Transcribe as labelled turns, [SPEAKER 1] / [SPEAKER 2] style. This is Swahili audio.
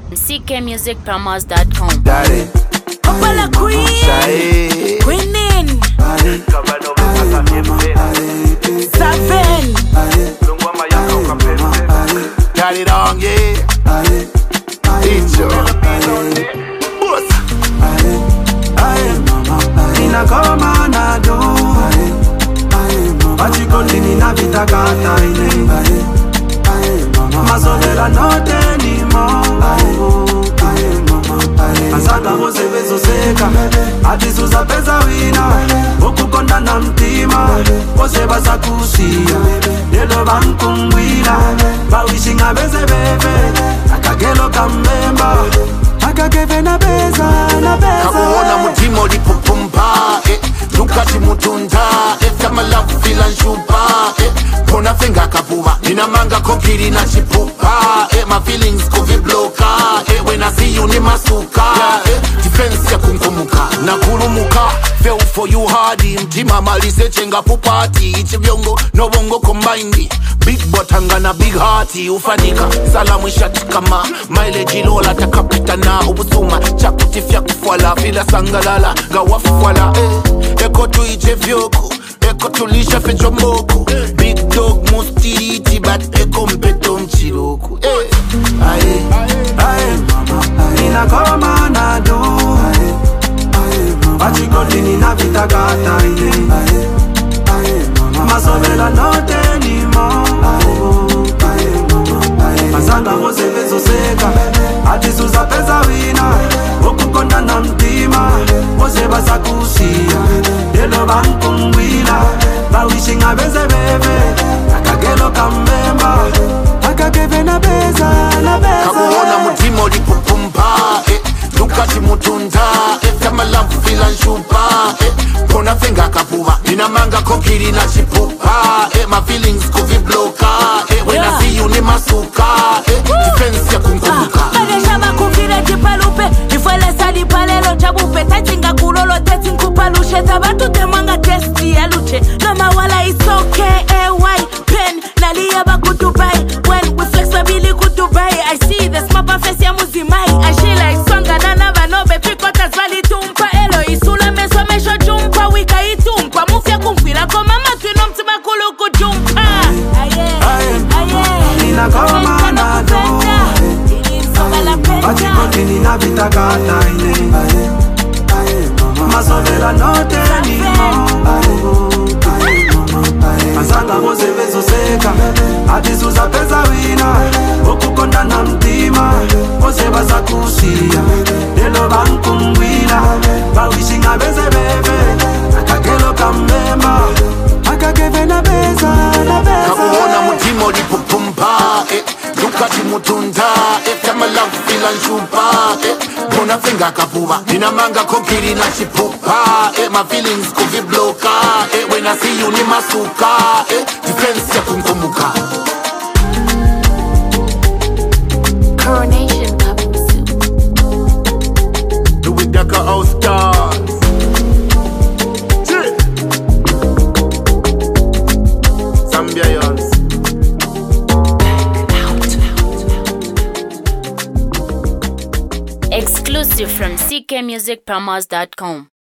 [SPEAKER 1] ckmusicpromos.com.
[SPEAKER 2] Daddy,
[SPEAKER 3] Opala Queen,
[SPEAKER 2] Shai,
[SPEAKER 3] Queenin, Seven,
[SPEAKER 2] Daddy Dong, yeah. Icho, Boss.
[SPEAKER 4] Inakoma na do Achikondini na vitakata ile Mazovela note ni mo Asaka mose bezo seka Atisuza pesa wina Okukonda na mtima Kose basa kusia Delo bankungwila Bawishinga beze bebe Akagelo kamemba Akageve na beza na beza
[SPEAKER 2] Kakuona mutima ulipopumba, Lukati mutunda, Kama love feel nshupa, Pona finga kapuba, Ninamanga kokiri na chipupa, My feelings kuvibloka, When I see you ni masuka, Defense ya kunkumuka, na kulumuka, Fell for you hardy, Mtima malise chenga pupati, Ichibiongo, no bongo combined, Big botanga na big hearty, Ufanika, salamu shati kama, Mileage lola takapita na ubusuma, Chakutifya kufwala, Fila sangalala, Gawafwala, Eko tuiche vyoko, Eko tulisha fejomoko, Big dog mustiti, But eko mpeto mchiroku, Aye,
[SPEAKER 4] Aye, inakoma na do Achikondini na vitakata ile Mazovela note ni mo Masanga mose bezo seka Atisuza pesa wina Okukonda na mtima Mose basa kusia Delo bankungwila Bawishinga beze bebe Akagelo kamemba Akageve na beza na beza
[SPEAKER 2] Kakuona mutima ulipopumba, Lukati mutunda, Kama love feel nshupa, Pona finga kapuba, Ninamanga kokiri na chipupa, My feelings kuvibloka, When I see you ni masuka, Defense ya kunkumbuka.
[SPEAKER 3] Maresha bakuvile jipalupe Ifwele sali palelo jabupe Tachinga kulolo teti nkupalushe Tabatu temwanga testi ya luche Noma wala it's okay, AY Pen, nalia bakutubai When we flexibili kutubai I see the smapa face ya muzimai I she like swanga na nava nobe Pikota zwali tumpa Elo isula meswa mesho jumpa Wika itumpa Mufya kumfila kwa mama Twino mtima kulu kujumpa
[SPEAKER 4] Inakoma na do Achikondini na vitakata ile Mazovela note ni mo Masanga mose bezo seka Atisuza pesa wina Okukonda na mtima Mose basa kusia Delo bankungwila Bawishinga beze bebe Akagelo kamemba Akageve na beza na beza
[SPEAKER 2] Kakuona mutima ulipopumba, Lukati mutunda, Kama love feel nshupa, Pona finga kapuba, Ninamanga kokiri na chipupa, My feelings kuvibloka, When I see you ni masuka, Defense ya kunkumbuka.
[SPEAKER 1] Coronation Cup Soup.
[SPEAKER 2] The Widaka All Stars. Zambia Yons.
[SPEAKER 1] Exclusive from ckmusicpromos.com.